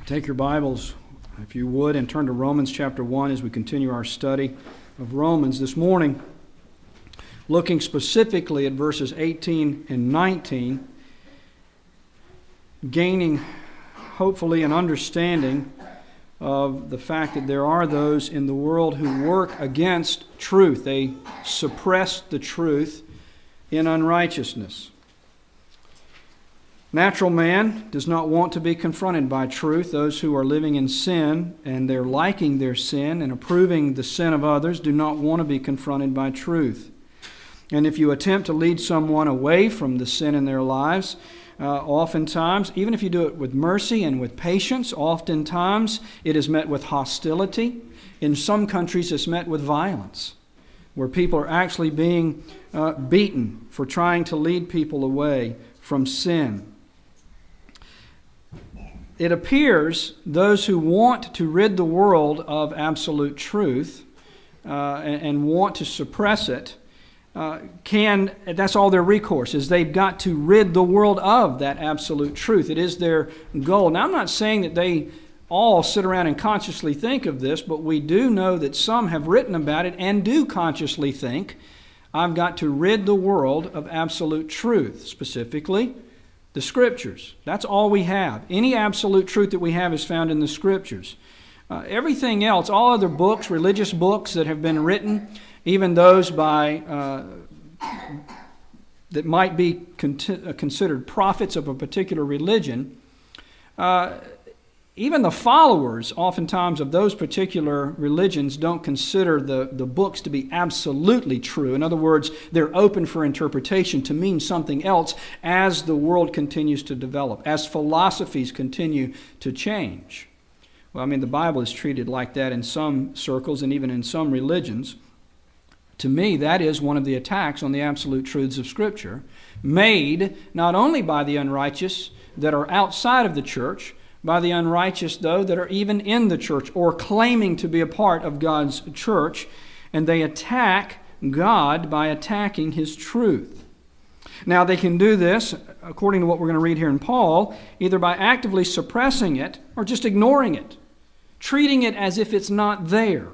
Take your Bibles, if you would, and turn to Romans chapter 1 as we continue our study of Romans this morning, looking specifically at verses 18 and 19, gaining hopefully an understanding of the fact that there are those in the world who work against truth. They suppress the truth in unrighteousness. Natural man does not want to be confronted by truth. Those who are living in sin and they're liking their sin and approving the sin of others do not want to be confronted by truth. And if you attempt to lead someone away from the sin in their lives, oftentimes, even if you do it with mercy and with patience, oftentimes it is met with hostility. In some countries, it's met with violence, where people are actually being beaten for trying to lead people away from sin. It appears those who want to rid the world of absolute truth and want to suppress it that's all their recourse, is they've got to rid the world of that absolute truth. It is their goal. Now, I'm not saying that they all sit around and consciously think of this, but we do know that some have written about it and do consciously think, I've got to rid the world of absolute truth, specifically the Scriptures. That's all we have. Any absolute truth that we have is found in the Scriptures. Everything else, all other books, religious books that have been written, even those by that might be considered prophets of a particular religion, even the followers, oftentimes, of those particular religions don't consider the books to be absolutely true. In other words, they're open for interpretation to mean something else as the world continues to develop, as philosophies continue to change. Well, the Bible is treated like that in some circles and even in some religions. To me, that is one of the attacks on the absolute truths of Scripture, made not only by the unrighteous that are outside of the church, by the unrighteous, though, that are even in the church or claiming to be a part of God's church, and they attack God by attacking His truth. Now, they can do this, according to what we're going to read here in Paul, either by actively suppressing it or just ignoring it, treating it as if it's not there,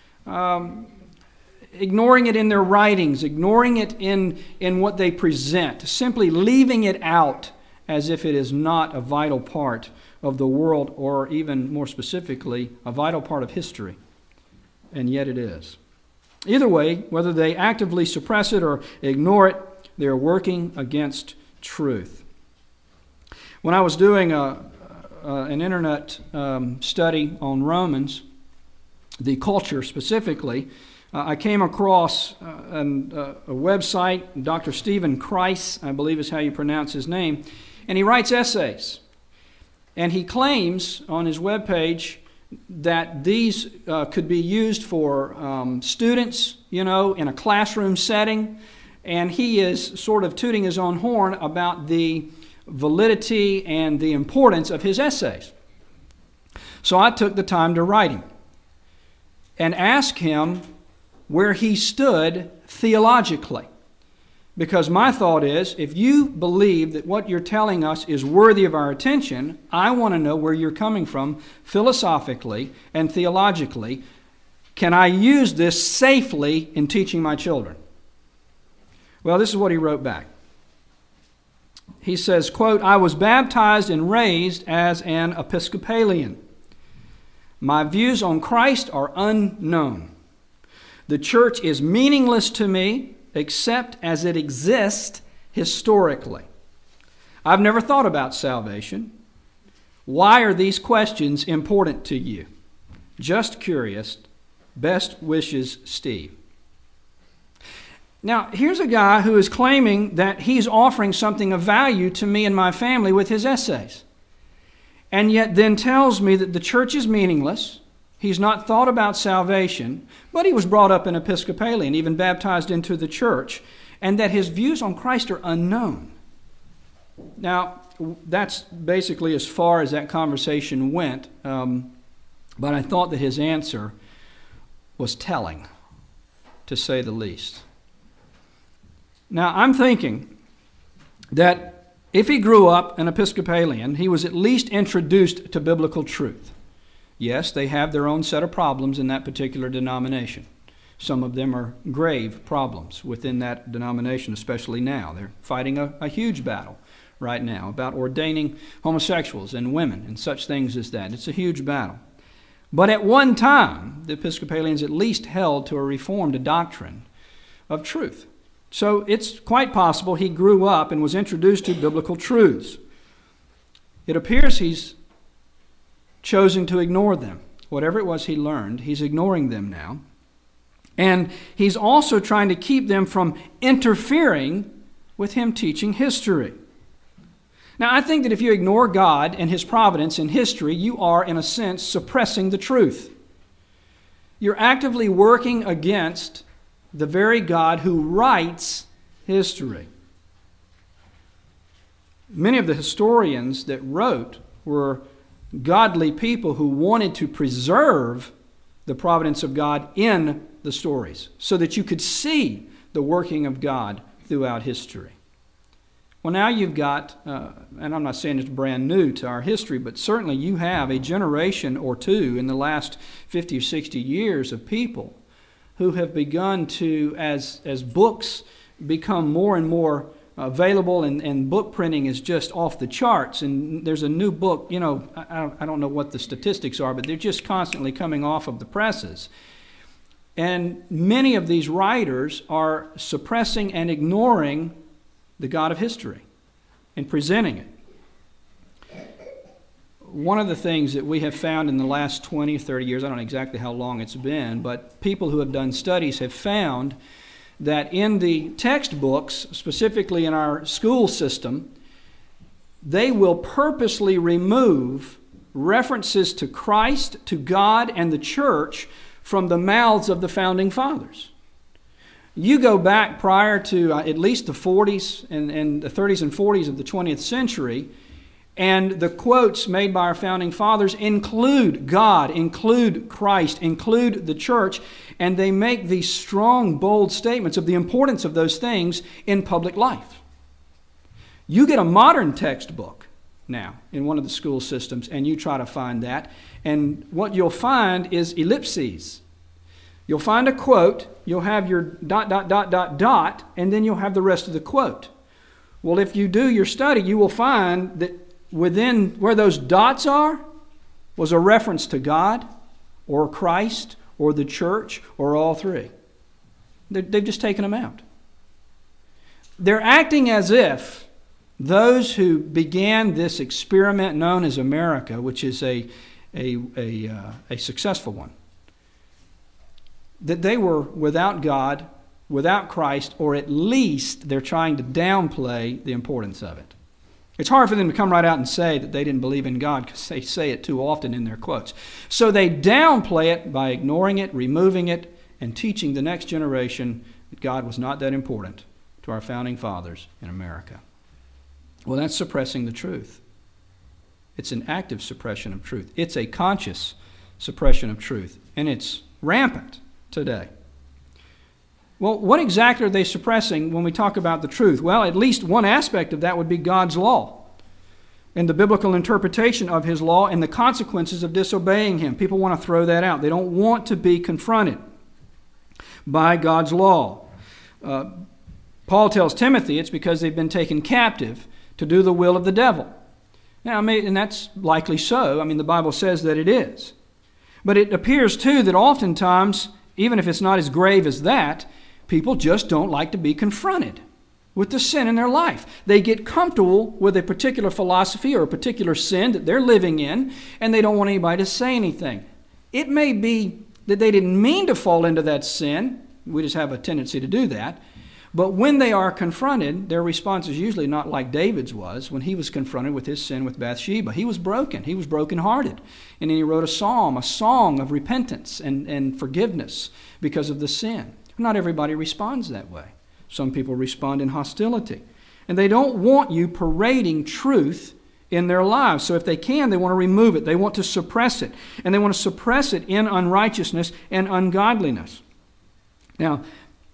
ignoring it in their writings, ignoring it in what they present, simply leaving it out as if it is not a vital part of the world, or even more specifically, a vital part of history. And yet it is. Either way, whether they actively suppress it or ignore it, they are working against truth. When I was doing an internet study on Romans, the culture specifically, I came across a website, Dr. Stephen Kreis, I believe is how you pronounce his name, and he writes essays. And he claims on his webpage that these could be used for students, in a classroom setting. And he is sort of tooting his own horn about the validity and the importance of his essays. So I took the time to write him and ask him where he stood theologically. Because my thought is, if you believe that what you're telling us is worthy of our attention, I want to know where you're coming from philosophically and theologically. Can I use this safely in teaching my children? Well, this is what he wrote back. He says, quote, I was baptized and raised as an Episcopalian. My views on Christ are unknown. The church is meaningless to me, except as it exists historically. I've never thought about salvation. Why are these questions important to you? Just curious. Best wishes, Steve. Now, here's a guy who is claiming that he's offering something of value to me and my family with his essays, and yet then tells me that the church is meaningless. He's not thought about salvation, but he was brought up an Episcopalian, even baptized into the church, and that his views on Christ are unknown. Now, that's basically as far as that conversation went, but I thought that his answer was telling, to say the least. Now, I'm thinking that If he grew up an Episcopalian, he was at least introduced to biblical truth. Yes, they have their own set of problems in that particular denomination. Some of them are grave problems within that denomination, especially now. They're fighting a huge battle right now about ordaining homosexuals and women and such things as that. It's a huge battle. But at one time, the Episcopalians at least held to a reformed doctrine of truth. So it's quite possible he grew up and was introduced to biblical truths. It appears he's chosen to ignore them. Whatever it was he learned, he's ignoring them now. And he's also trying to keep them from interfering with him teaching history. Now, I think that if you ignore God and His providence in history, you are, in a sense, suppressing the truth. You're actively working against the very God who writes history. Many of the historians that wrote were godly people who wanted to preserve the providence of God in the stories so that you could see the working of God throughout history. Well, now you've got, and I'm not saying it's brand new to our history, but certainly you have a generation or two in the last 50 or 60 years of people who have begun to, as books become more and more available and book printing is just off the charts. And there's a new book, I don't know what the statistics are, but they're just constantly coming off of the presses. And many of these writers are suppressing and ignoring the God of history and presenting it. One of the things that we have found in the last 20, 30 years, I don't know exactly how long it's been, but people who have done studies have found that in the textbooks, specifically in our school system, they will purposely remove references to Christ, to God, and the church from the mouths of the founding fathers. You go back prior to at least the 40s and the 30s and 40s of the 20th century, and the quotes made by our founding fathers include God, include Christ, include the church, and they make these strong, bold statements of the importance of those things in public life. You get a modern textbook now in one of the school systems, and you try to find that, and what you'll find is ellipses. You'll find a quote, you'll have your ... and then you'll have the rest of the quote. Well, if you do your study, you will find that within where those dots are was a reference to God or Christ or the church or all three. They've just taken them out. They're acting as if those who began this experiment known as America, which is a successful one, that they were without God, without Christ, or at least they're trying to downplay the importance of it. It's hard for them to come right out and say that they didn't believe in God because they say it too often in their quotes. So they downplay it by ignoring it, removing it, and teaching the next generation that God was not that important to our founding fathers in America. Well, that's suppressing the truth. It's an active suppression of truth. It's a conscious suppression of truth, and it's rampant today. Well, what exactly are they suppressing when we talk about the truth? Well, at least one aspect of that would be God's law and the biblical interpretation of His law and the consequences of disobeying Him. People want to throw that out. They don't want to be confronted by God's law. Paul tells Timothy it's because they've been taken captive to do the will of the devil. Now, and that's likely so. I mean, the Bible says that it is. But it appears, too, that oftentimes, even if it's not as grave as that, people just don't like to be confronted with the sin in their life. They get comfortable with a particular philosophy or a particular sin that they're living in, and they don't want anybody to say anything. It may be that they didn't mean to fall into that sin. We just have a tendency to do that. But when they are confronted, their response is usually not like David's was when he was confronted with his sin with Bathsheba. He was broken. He was brokenhearted. And then he wrote a psalm, a song of repentance and forgiveness because of the sin. Not everybody responds that way. Some people respond in hostility. And they don't want you parading truth in their lives. So if they can, they want to remove it. They want to suppress it. And they want to suppress it in unrighteousness and ungodliness. Now,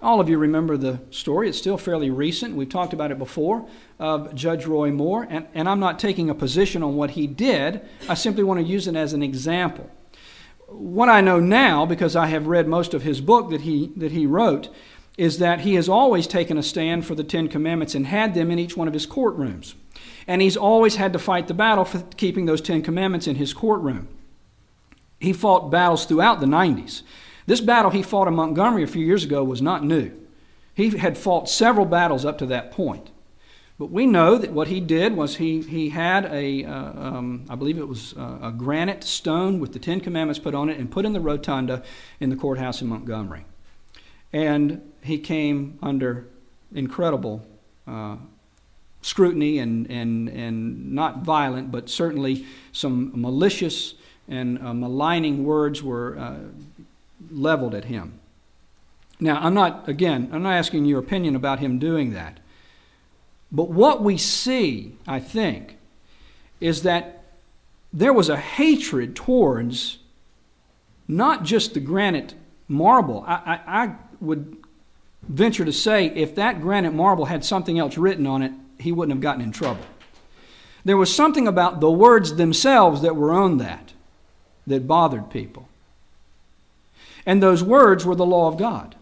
All of you remember the story. It's still fairly recent. We've talked about it before, of Judge Roy Moore. And I'm not taking a position on what he did. I simply want to use it as an example. What I know now, because I have read most of his book that he wrote, is that he has always taken a stand for the Ten Commandments and had them in each one of his courtrooms. And he's always had to fight the battle for keeping those Ten Commandments in his courtroom. He fought battles throughout the 90s. This battle he fought in Montgomery a few years ago was not new. He had fought several battles up to that point. But we know that what he did was he had I believe it was a granite stone with the Ten Commandments put on it and put in the rotunda in the courthouse in Montgomery. And he came under incredible scrutiny and not violent, but certainly some malicious and maligning words were leveled at him. Now, I'm not asking your opinion about him doing that. But what we see, I think, is that there was a hatred towards not just the granite marble. I would venture to say if that granite marble had something else written on it, he wouldn't have gotten in trouble. There was something about the words themselves that were on that bothered people. And those words were the law of God.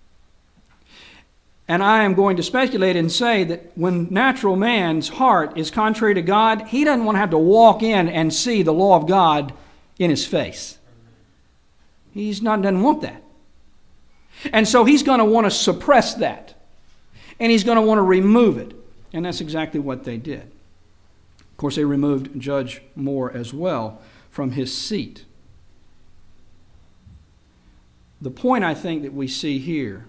And I am going to speculate and say that when natural man's heart is contrary to God, he doesn't want to have to walk in and see the law of God in his face. Doesn't want that. And so he's going to want to suppress that. And he's going to want to remove it. And that's exactly what they did. Of course, they removed Judge Moore as well from his seat. The point I think that we see here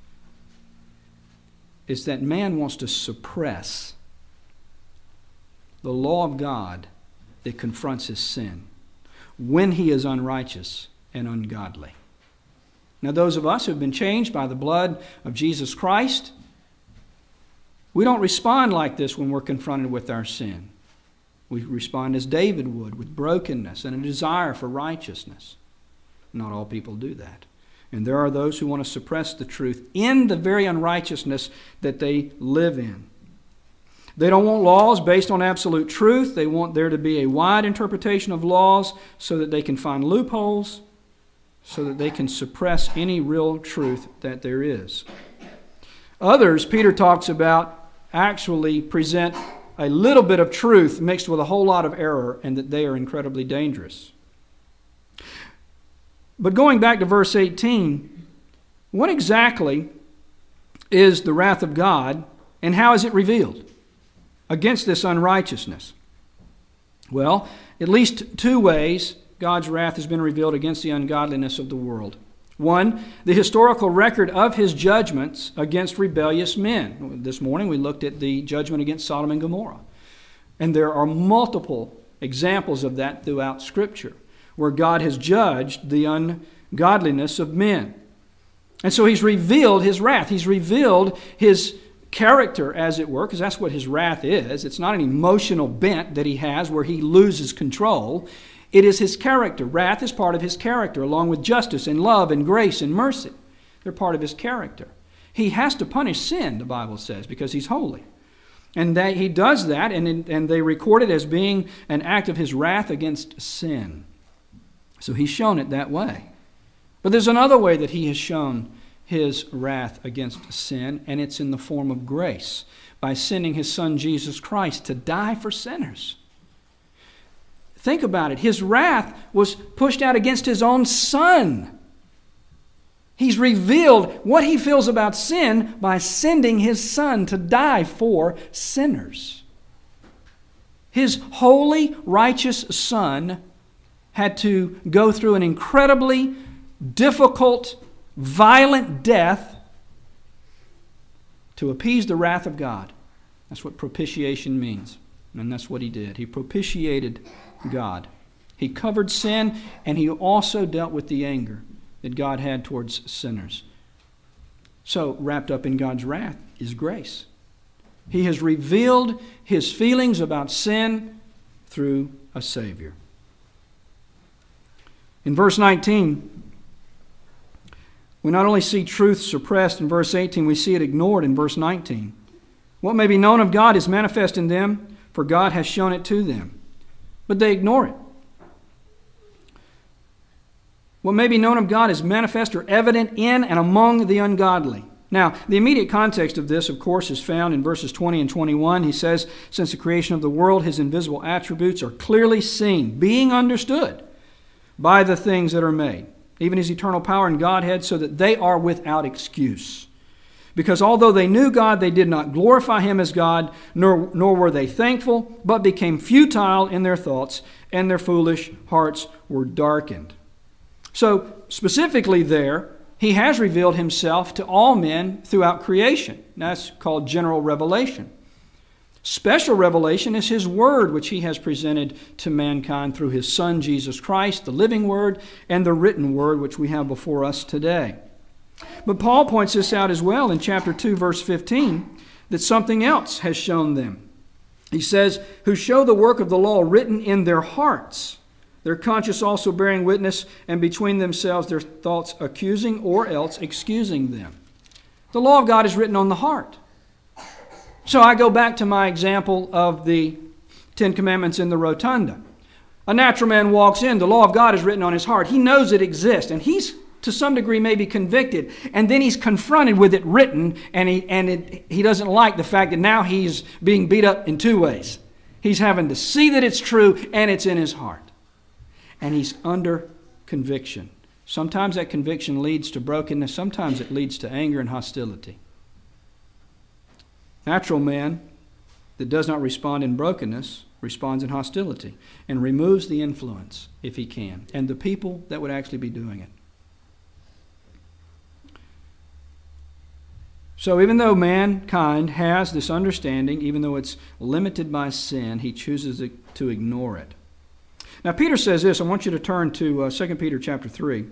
is that man wants to suppress the law of God that confronts his sin when he is unrighteous and ungodly. Now, those of us who have been changed by the blood of Jesus Christ, we don't respond like this when we're confronted with our sin. We respond as David would, with brokenness and a desire for righteousness. Not all people do that. And there are those who want to suppress the truth in the very unrighteousness that they live in. They don't want laws based on absolute truth. They want there to be a wide interpretation of laws so that they can find loopholes, so that they can suppress any real truth that there is. Others, Peter talks about, actually present a little bit of truth mixed with a whole lot of error, and that they are incredibly dangerous. But going back to verse 18, what exactly is the wrath of God, and how is it revealed against this unrighteousness? Well, at least two ways God's wrath has been revealed against the ungodliness of the world. One, the historical record of his judgments against rebellious men. This morning we looked at the judgment against Sodom and Gomorrah. And there are multiple examples of that throughout Scripture, where God has judged the ungodliness of men. And so he's revealed his wrath. He's revealed his character, as it were, because that's what his wrath is. It's not an emotional bent that he has where he loses control. It is his character. Wrath is part of his character, along with justice and love and grace and mercy. They're part of his character. He has to punish sin, the Bible says, because he's holy. And he does that, and they record it as being an act of his wrath against sin. So he's shown it that way. But there's another way that he has shown his wrath against sin, and it's in the form of grace, by sending his Son Jesus Christ to die for sinners. Think about it. His wrath was pushed out against his own Son. He's revealed what he feels about sin by sending his Son to die for sinners. His holy, righteous Son had to go through an incredibly difficult, violent death to appease the wrath of God. That's what propitiation means. And that's what he did. He propitiated God. He covered sin, and he also dealt with the anger that God had towards sinners. So, wrapped up in God's wrath is grace. He has revealed his feelings about sin through a Savior. In verse 19, We not only see truth suppressed in verse 18, we see it ignored in verse 19. What may be known of God is manifest in them, for God has shown it to them. But they ignore it. What may be known of God is manifest or evident in and among the ungodly. Now, the immediate context of this, of course, is found in verses 20 and 21. He says, since the creation of the world, his invisible attributes are clearly seen, being understood by the things that are made, even his eternal power and Godhead, so that they are without excuse. Because although they knew God, they did not glorify him as God, nor were they thankful, but became futile in their thoughts, and their foolish hearts were darkened. So, specifically there, he has revealed himself to all men throughout creation. That's called general revelation. Special revelation is his word, which he has presented to mankind through his Son, Jesus Christ, the living word, and the written word, which we have before us today. But Paul points this out as well in chapter 2, verse 15, that something else has shown them. He says, who show the work of the law written in their hearts, their conscience also bearing witness, and between themselves their thoughts accusing or else excusing them. The law of God is written on the heart. So I go back to my example of the Ten Commandments in the rotunda. A natural man walks in, the law of God is written on his heart. He knows it exists, and he's to some degree maybe convicted, and then he's confronted with it written, and he doesn't like the fact that now he's being beat up in two ways. He's having to see that it's true, and it's in his heart. And he's under conviction. Sometimes that conviction leads to brokenness. Sometimes it leads to anger and hostility. Natural man that does not respond in brokenness responds in hostility and removes the influence if he can, and the people that would actually be doing it. So even though mankind has this understanding, even though it's limited by sin, he chooses to ignore it. Now Peter says this. I want you to turn to 2 Peter chapter 3.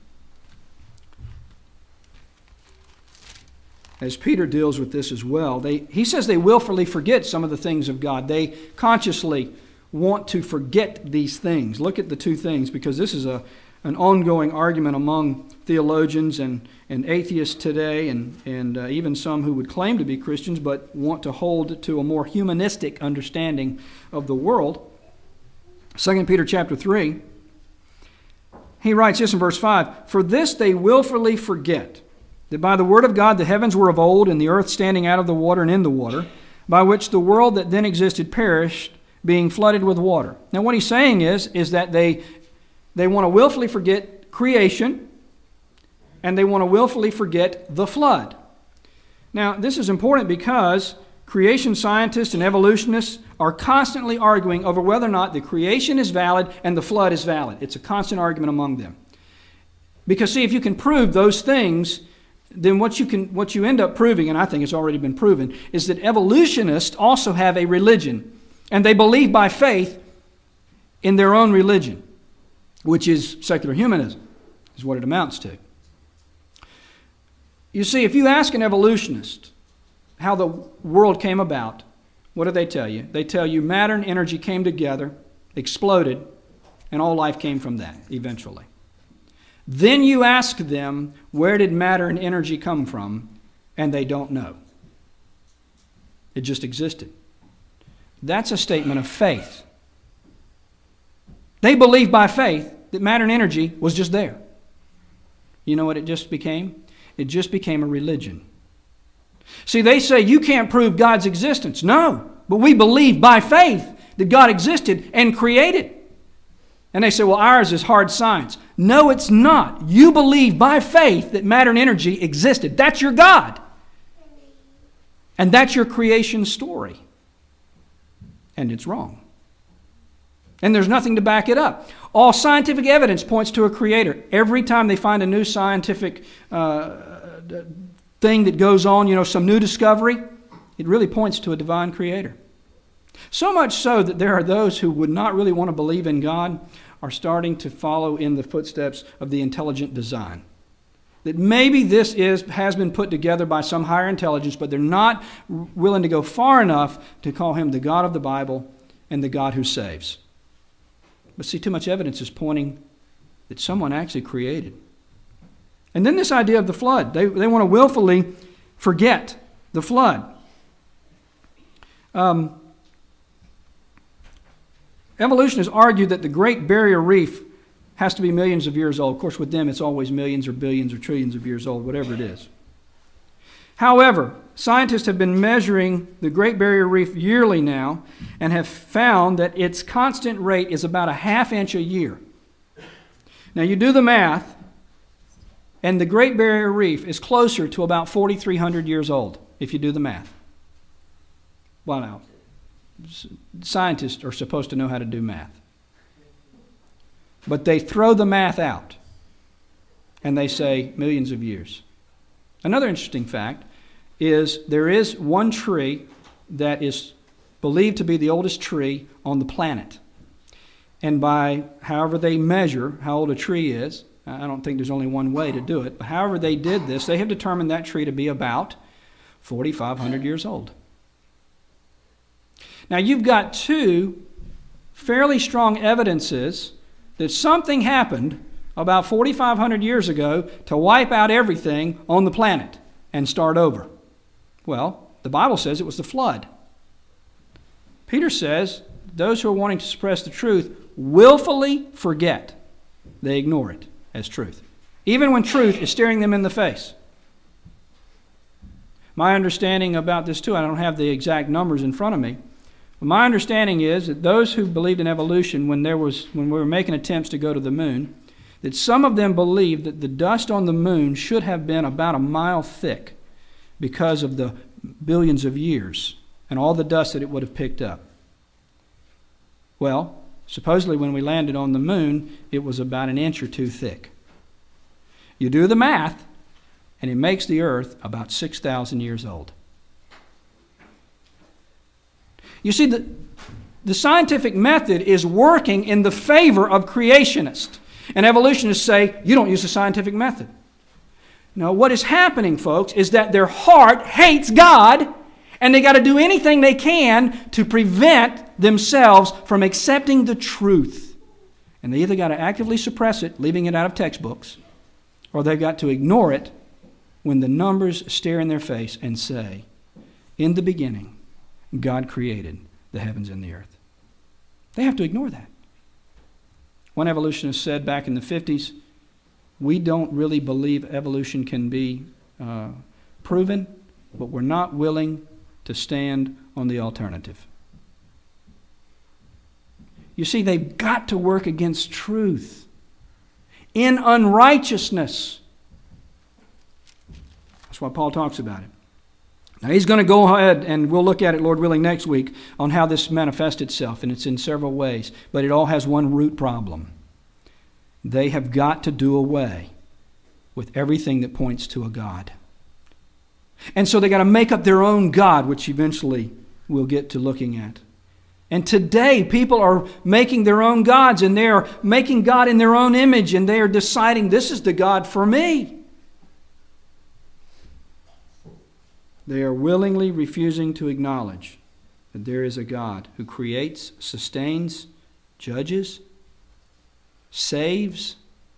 As Peter deals with this as well, he says they willfully forget some of the things of God. They consciously want to forget these things. Look at the two things, because this is an ongoing argument among theologians and atheists today, and even some who would claim to be Christians but want to hold to a more humanistic understanding of the world. 2 Peter chapter 3, he writes this in verse 5, for this they willfully forget, that by the word of God the heavens were of old, and the earth standing out of the water and in the water, by which the world that then existed perished, being flooded with water. Now what he's saying is that they want to willfully forget creation, and they want to willfully forget the flood. Now this is important because creation scientists and evolutionists are constantly arguing over whether or not the creation is valid and the flood is valid. It's a constant argument among them. Because see, if you can prove those things, then what you end up proving, and I think it's already been proven, is that evolutionists also have a religion, and they believe by faith in their own religion, which is secular humanism, is what it amounts to. You see, if you ask an evolutionist how the world came about, what do they tell you? They tell you matter and energy came together, exploded, and all life came from that eventually. Then you ask them, where did matter and energy come from? And they don't know. It just existed. That's a statement of faith. They believe by faith that matter and energy was just there. You know what it just became? It just became a religion. See, they say you can't prove God's existence. No, but we believe by faith that God existed and created. And they say, well, ours is hard science. No, it's not. You believe by faith that matter and energy existed. That's your God. And that's your creation story. And it's wrong. And there's nothing to back it up. All scientific evidence points to a creator. Every time they find a new scientific thing that goes on, some new discovery, it really points to a divine creator. So much so that there are those who would not really want to believe in God are starting to follow in the footsteps of the intelligent design. That maybe this has been put together by some higher intelligence, but they're not willing to go far enough to call him the God of the Bible and the God who saves. But see, too much evidence is pointing that someone actually created. And then this idea of the flood. They want to willfully forget the flood. Evolutionists argue that the Great Barrier Reef has to be millions of years old. Of course, with them, it's always millions or billions or trillions of years old, whatever it is. However, scientists have been measuring the Great Barrier Reef yearly now and have found that its constant rate is about a ½ inch a year. Now, you do the math, and the Great Barrier Reef is closer to about 4,300 years old, if you do the math. Well, now, scientists are supposed to know how to do math. But they throw the math out, and they say millions of years. Another interesting fact is there is one tree that is believed to be the oldest tree on the planet. And by however they measure how old a tree is, I don't think there's only one way to do it, but however they did this, they have determined that tree to be about 4,500 years old. Now you've got two fairly strong evidences that something happened about 4,500 years ago to wipe out everything on the planet and start over. Well, the Bible says it was the flood. Peter says those who are wanting to suppress the truth willfully forget. They ignore it as truth, even when truth is staring them in the face. My understanding about this too, I don't have the exact numbers in front of me, but my understanding is that those who believed in evolution when we were making attempts to go to the moon, that some of them believed that the dust on the moon should have been about a mile thick because of the billions of years and all the dust that it would have picked up. Well, supposedly when we landed on the moon, it was about an inch or two thick. You do the math, and it makes the earth about 6,000 years old. You see, the scientific method is working in the favor of creationists. And evolutionists say, you don't use the scientific method. No, what is happening, folks, is that their heart hates God, and they got to do anything they can to prevent themselves from accepting the truth. And they either got to actively suppress it, leaving it out of textbooks, or they've got to ignore it when the numbers stare in their face and say, in the beginning, God created the heavens and the earth. They have to ignore that. One evolutionist said back in the 50s, we don't really believe evolution can be proven, but we're not willing to stand on the alternative. You see, they've got to work against truth in unrighteousness. That's why Paul talks about it. Now, he's going to go ahead, and we'll look at it, Lord willing, next week on how this manifests itself, and it's in several ways, but it all has one root problem. They have got to do away with everything that points to a God. And so they got to make up their own God, which eventually we'll get to looking at. And today, people are making their own gods, and they are making God in their own image, and they are deciding, this is the God for me. They are willingly refusing to acknowledge that there is a God who creates, sustains, judges, saves.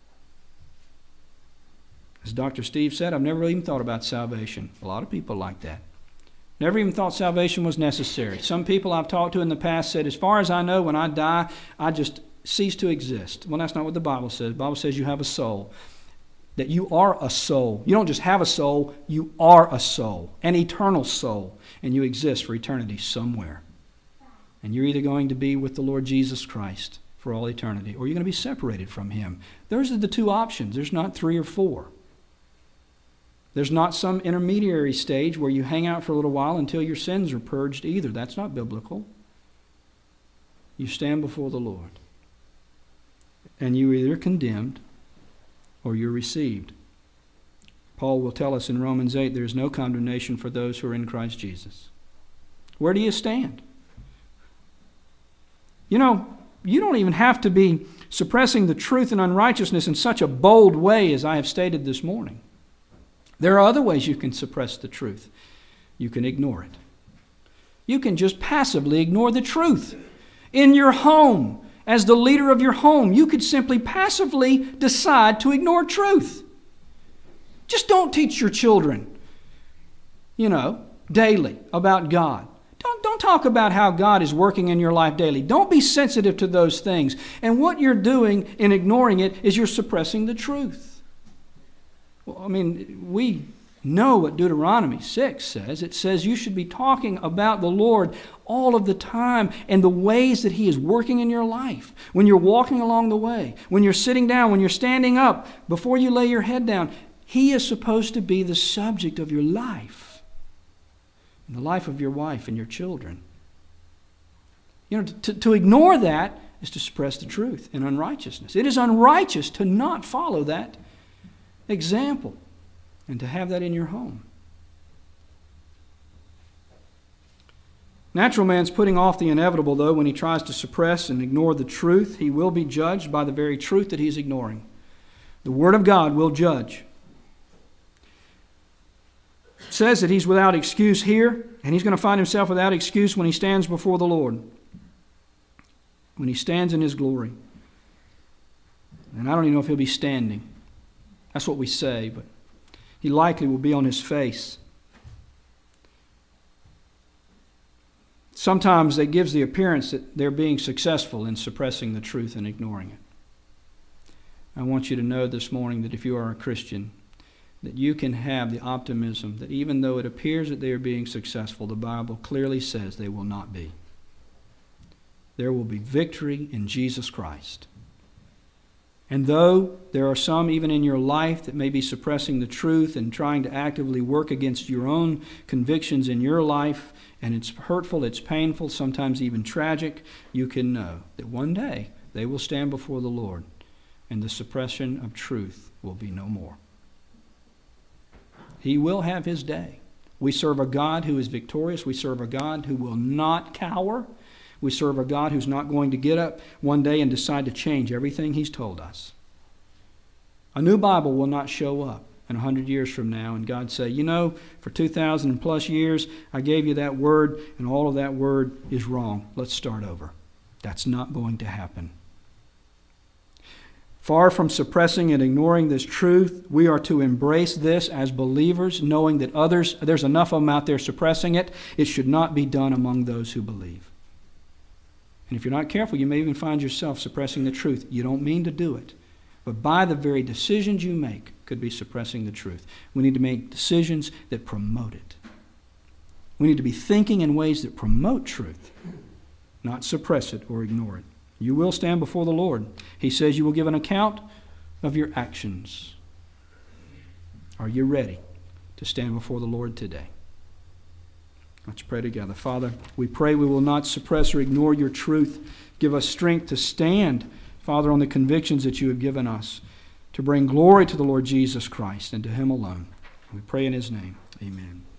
As Dr. Steve said, I've never even thought about salvation. A lot of people like that. Never even thought salvation was necessary. Some people I've talked to in the past said, as far as I know, when I die, I just cease to exist. Well, that's not what the Bible says. The Bible says you have a soul. That you are a soul. You don't just have a soul, you are a soul, an eternal soul, and you exist for eternity somewhere. And you're either going to be with the Lord Jesus Christ for all eternity, or you're going to be separated from Him. Those are the two options. There's not three or four. There's not some intermediary stage where you hang out for a little while until your sins are purged either. That's not biblical. You stand before the Lord, and you're either condemned or you're received. Paul will tell us in Romans 8, there is no condemnation for those who are in Christ Jesus. Where do you stand? You know, you don't even have to be suppressing the truth and unrighteousness in such a bold way as I have stated this morning. There are other ways you can suppress the truth. You can ignore it. You can just passively ignore the truth. In your home, as the leader of your home, you could simply passively decide to ignore truth. Just don't teach your children, daily about God. Don't talk about how God is working in your life daily. Don't be sensitive to those things. And what you're doing in ignoring it is you're suppressing the truth. Well, we know what Deuteronomy 6 says. It says you should be talking about the Lord all of the time and the ways that He is working in your life. When you're walking along the way, when you're sitting down, when you're standing up, before you lay your head down, He is supposed to be the subject of your life. In the life of your wife and your children. To ignore that is to suppress the truth in unrighteousness. It is unrighteous to not follow that example and to have that in your home. Natural man's putting off the inevitable, though, when he tries to suppress and ignore the truth. He will be judged by the very truth that he's ignoring. The Word of God will judge. Says that he's without excuse here, and he's going to find himself without excuse when he stands before the Lord, when he stands in His glory. And I don't even know if he'll be standing. That's what we say, but he likely will be on his face. Sometimes it gives the appearance that they're being successful in suppressing the truth and ignoring it. I want you to know this morning that if you are a Christian, that you can have the optimism that even though it appears that they are being successful, the Bible clearly says they will not be. There will be victory in Jesus Christ. And though there are some even in your life that may be suppressing the truth and trying to actively work against your own convictions in your life, and it's hurtful, it's painful, sometimes even tragic, you can know that one day they will stand before the Lord and the suppression of truth will be no more. He will have His day. We serve a God who is victorious. We serve a God who will not cower. We serve a God who's not going to get up one day and decide to change everything He's told us. A new Bible will not show up in 100 years from now and God say, for 2,000 plus years, I gave you that word and all of that word is wrong. Let's start over. That's not going to happen. Far from suppressing and ignoring this truth, we are to embrace this as believers, knowing that there's enough of them out there suppressing it. It should not be done among those who believe. And if you're not careful, you may even find yourself suppressing the truth. You don't mean to do it. But by the very decisions you make could be suppressing the truth. We need to make decisions that promote it. We need to be thinking in ways that promote truth, not suppress it or ignore it. You will stand before the Lord. He says you will give an account of your actions. Are you ready to stand before the Lord today? Let's pray together. Father, we pray we will not suppress or ignore your truth. Give us strength to stand, Father, on the convictions that you have given us, to bring glory to the Lord Jesus Christ and to Him alone. We pray in His name. Amen.